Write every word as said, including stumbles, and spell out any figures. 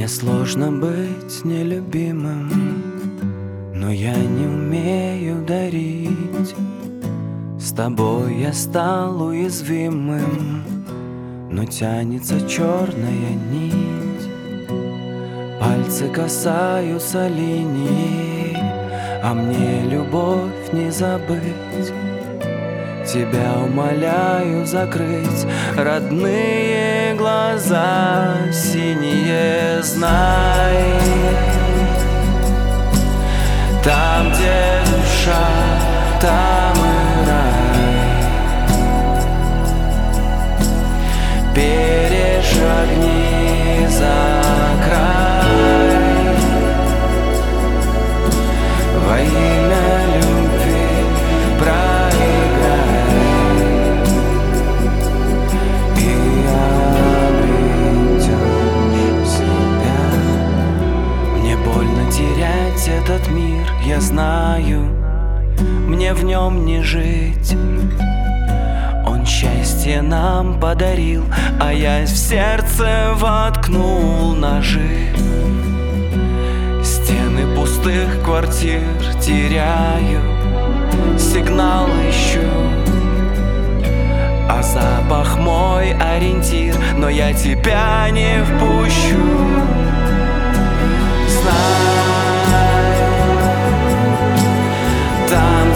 Мне сложно быть нелюбимым, но я не умею дарить. С тобой я стал уязвимым, но тянется черная нить. Пальцы касаются линии, а мне любовь не забыть. Тебя умоляю закрыть родные глаза синие, знай. Там, где душа, там и рай. Перешагни за край во имя любви. Проиграй и обретешь себя. Мне больно терять этот мир, я знаю, мне в нем не жить. Он счастье нам подарил, а я в сердце воткнул ножи. Стены пустых квартир теряю, сигнал ищу, а запах мой ориентир, но я тебя не впущу. Знай, там,